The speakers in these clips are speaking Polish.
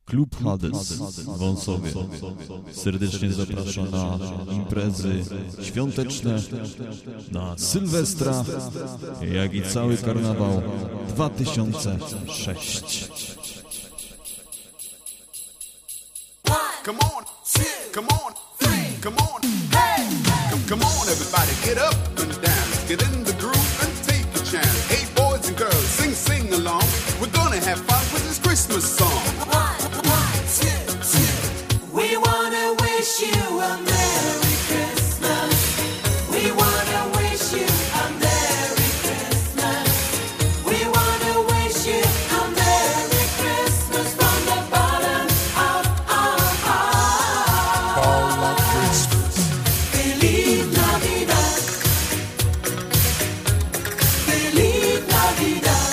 Klub Hades w Wąsowie serdecznie zaprasza na imprezy świąteczne, na Sylwestra, jak i cały karnawał 2006. Come on, come on, come on, hey! Come on, everybody, get up and dance. Get in the groove and take a chance. Hey, boys and girls, sing along. We're gonna have fun with this Christmas song. 1, 2, 2. We wanna wish you a Merry Christmas. We wanna wish you a Merry Christmas. We wanna wish you a Merry Christmas from the bottom of our heart. All of Christmas. Feliz Navidad. Feliz Navidad.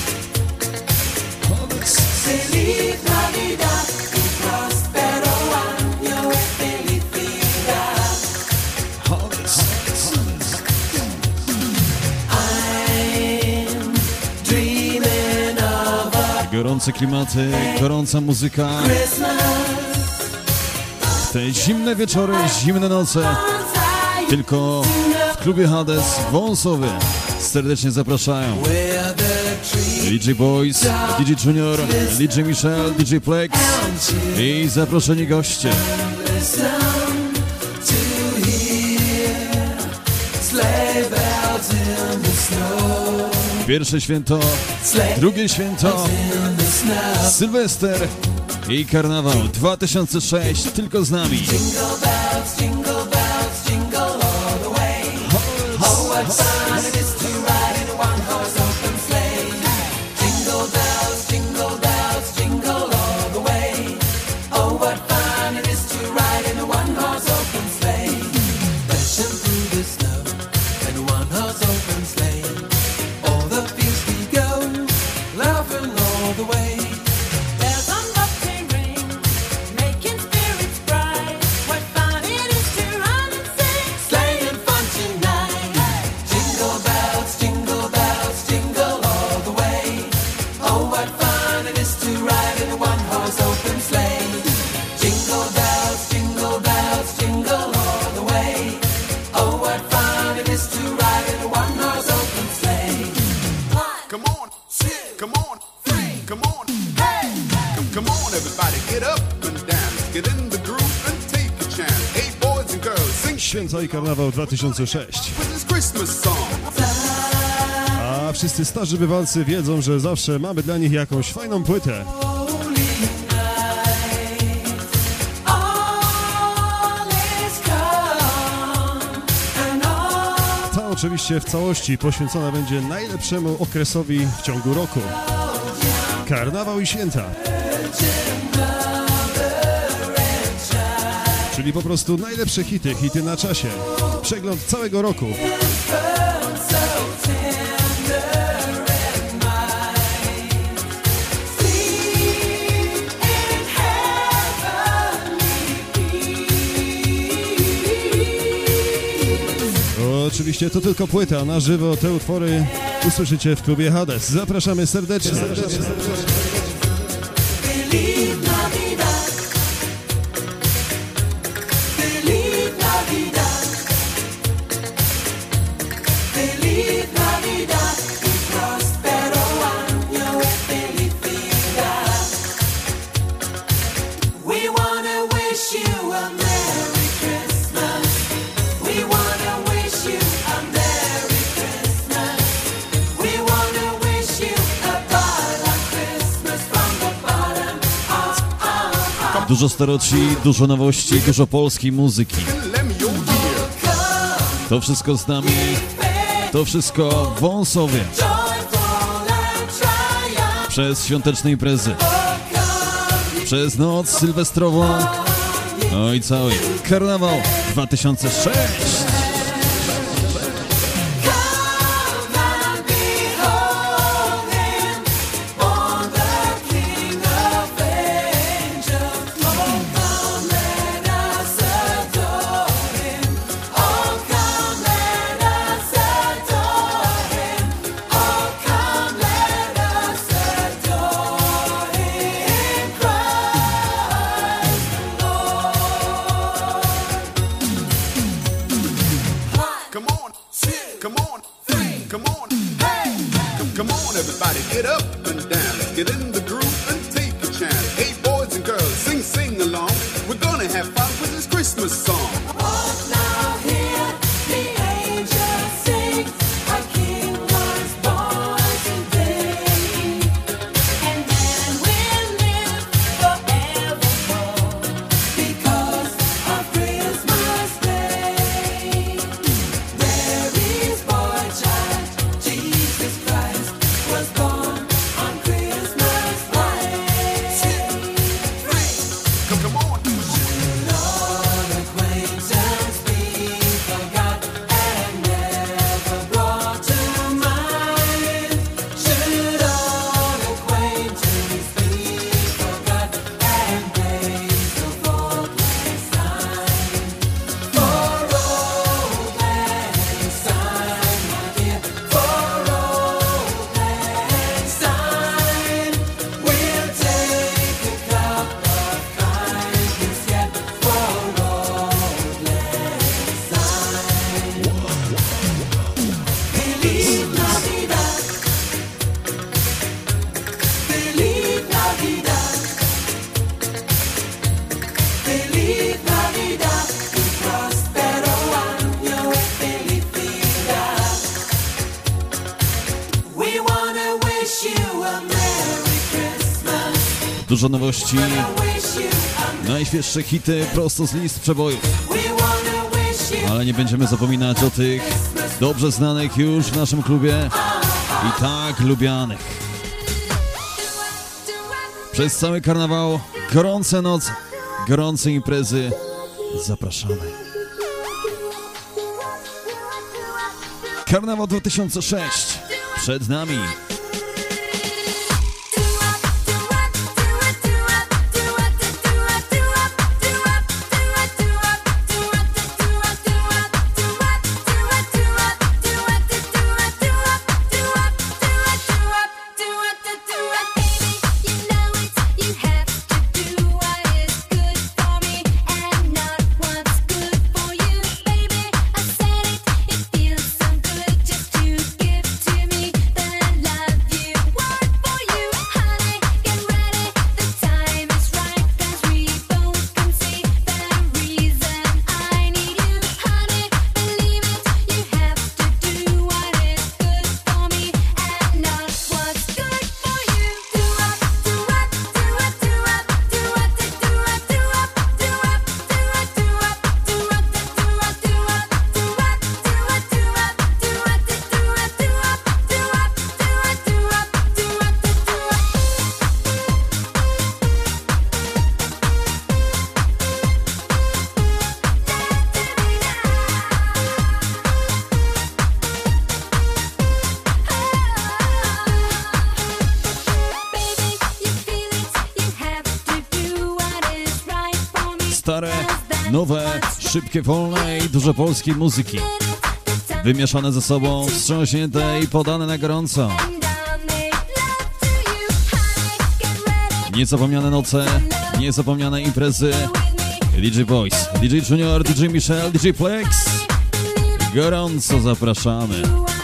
Feliz Navidad. Y prospero año y felicidad. I'm dreaming of a Gorące klimaty, gorąca muzyka, Christmas. te zimne wieczory, zimne noce, tylko w klubie Hades w Wąsowie serdecznie zapraszają Where the tree DJ Boys, DJ Junior, DJ Michel, DJ Plex i zaproszeni goście. listen to hear sleigh bells in the snow. Pierwsze święto, drugie święto, In the snow. Sylwester i karnawał 2006 tylko z nami. Jingle bells, jingle all the way. Oh, what fun it is to ride in a one-horse open sleigh. Jingle bells, jingle all the way. Oh, what fun it is to ride in a one-horse open sleigh. Dashing through the snow in a one-horse open sleigh. All the fields we go, laughing all the way. Bells on bobtail ring, making spirits bright. What fun it is to run and sing, Sleighing fun tonight. Jingle bells, jingle all the way. Oh, what fun it is to ride in a one-horse open sleigh. Jingle bells, jingle all the way. Oh, what fun it is to ride in a one-horse open sleigh. Come on, come on, come on, hey! Come on, everybody, get up and dance. Get in the groove and take a chance. Hey, boys and girls, sing Święto i karnawał 2006. with this Christmas song. A wszyscy starzy bywalcy wiedzą, że zawsze mamy dla nich jakąś fajną płytę. Holy night, all is calm and all Ta oczywiście w całości poświęcona będzie najlepszemu okresowi w ciągu roku. Karnawał i święta. Czyli po prostu najlepsze hity, hity na czasie. Przegląd całego roku. so tender at night. Sleep in heavenly peace. Oczywiście to tylko płyta, na żywo te utwory usłyszycie w klubie Hades. Zapraszamy serdecznie. Feliz Navidad. Feliz Navidad. Feliz Navidad. Y prospero año y felicidad. We wanna wish you a Merry Christmas. We wanna wish you a Merry Christmas. We wanna wish you a Bala Christmas from the bottom of our heart. Dużo staroci, dużo nowości, dużo polskiej muzyki. Lend me your ear. To wszystko z nami, to wszystko w Wąsowie. Joyful and triumphant. Przez świąteczne imprezy, przez noc sylwestrową, no i cały karnawał 2006. Come and behold him, born the King of angels. Oh, come let us adore him. Oh, come let us adore him. Oh, come let us adore him. Christmas song. Now hear the angels sing, a king was born today, and man will live forevermore because of Christmas Day. There is boy child, Jesus Christ was born on Christmas Day. Come on. All acquaintance be forgot and never brought to mind. Should all acquaintance be forgot and praise the faultless sign. For old lang syne, my dear, for old lang syne, we'll take a cup of kindness yet for old lang syne. Feliz Navidad, Feliz Navidad, Feliz Navidad, un prospero año y felicidad. We wanna wish you a Merry Christmas. Dużo nowości, Wish you a najświeższe hity prosto z list przebojów. We wanna wish you Ale nie będziemy zapominać o tych dobrze znanych już w naszym klubie i tak lubianych. Przez cały karnawał, gorąca noc, gorące imprezy. Zapraszamy. Karnawał 2006 przed nami. Stare, nowe, szybkie, wolne i dużo polskiej muzyki. Wymieszane ze sobą, wstrząśnięte i podane na gorąco. Niezapomniane noce, niezapomniane imprezy. DJ Boys, DJ Junior, DJ Michel, DJ Flex. Gorąco zapraszamy.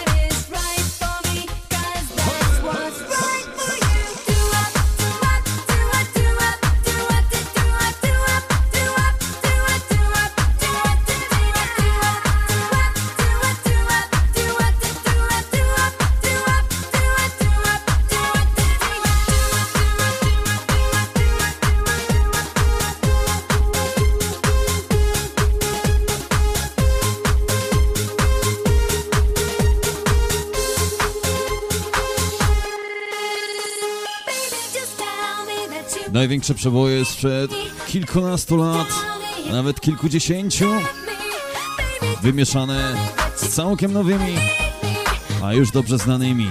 Największe przeboje sprzed kilkunastu lat, a nawet kilkudziesięciu, wymieszane z całkiem nowymi, a już dobrze znanymi.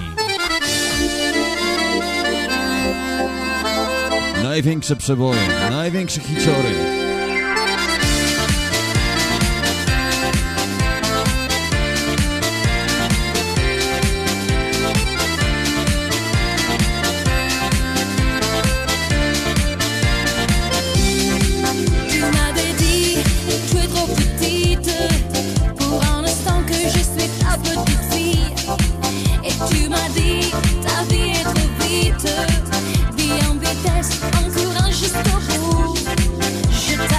Największe przeboje, największe hiciory. Encourage jusqu'au bout. Je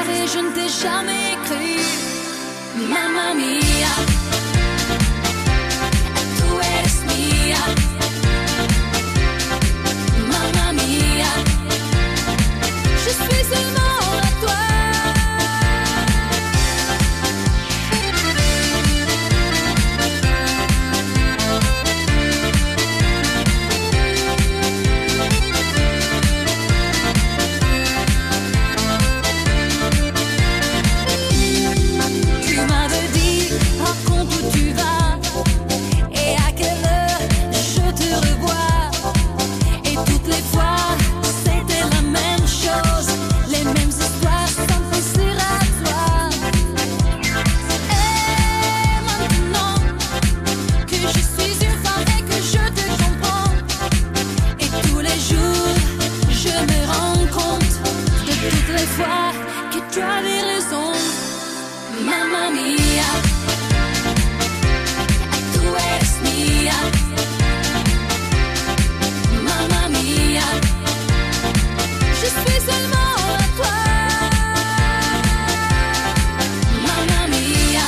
soirée, je ne t'ai jamais cru. Mamma mia, tu eres mía. Mamma mia, je suis seulement à toi. Tu m'avais dit, raconte où tu vas et à quelle heure je te revois. Et toutes les fois, c'était la même chose, les mêmes histoires sans penser à toi. Et maintenant que je suis une femme et que je te comprends, et tous les jours, je me rends compte de toutes les fois que tu avais raison. Mamma mia, tu eres mía. Mamma mia, je suis seulement à toi. Mamma mia,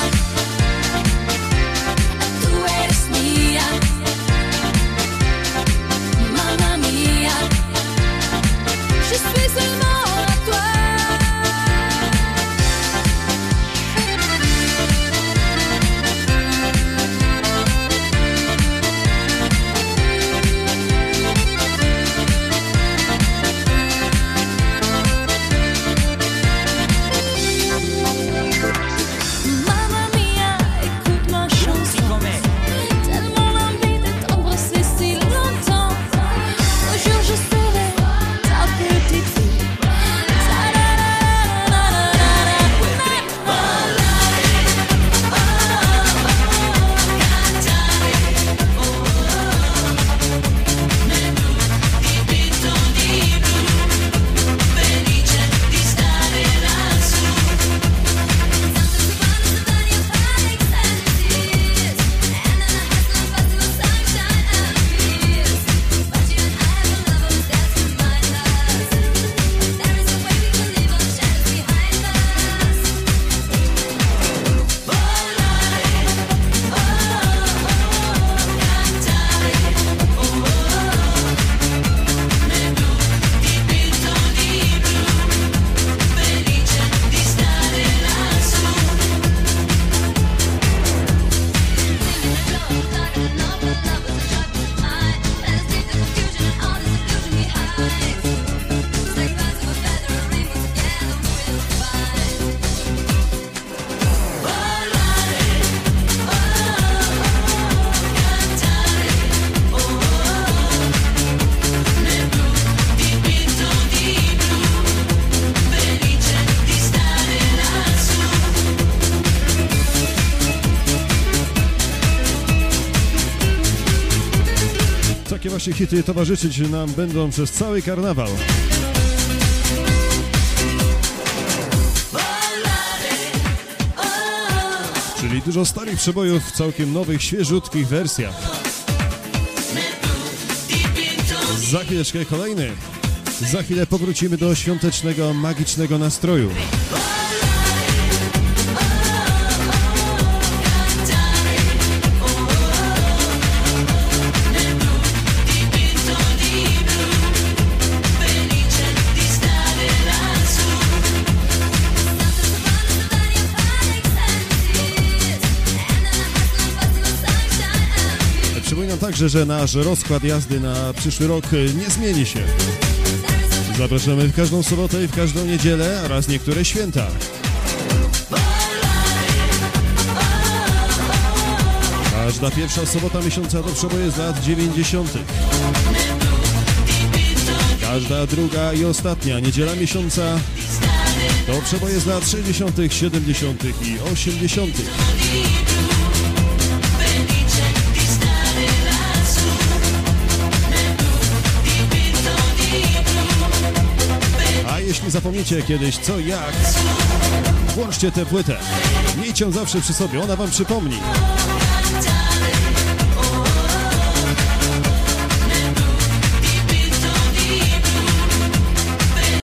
tu eres mía. Mamma mia, je suis seulement à toi. Mamma mia, écoute ma chanson. Tellement envie de t'embrasser si longtemps. Un jour je serai ta petite fille. Takie właśnie hity towarzyszyć nam będą przez cały karnawał. Czyli dużo starych przebojów w całkiem nowych, świeżutkich wersjach. Za chwileczkę kolejny. Za chwilę powrócimy do świątecznego, magicznego nastroju. Przypominam także, że nasz rozkład jazdy na przyszły rok nie zmieni się. Zapraszamy w każdą sobotę i w każdą niedzielę oraz niektóre święta. Każda pierwsza sobota miesiąca to przeboje z lat 90. Każda druga i ostatnia niedziela miesiąca to przeboje z lat 60., 70. i 80. A jeśli zapomnicie kiedyś co jak, włączcie tę płytę. Miejcie ją zawsze przy sobie, ona wam przypomni.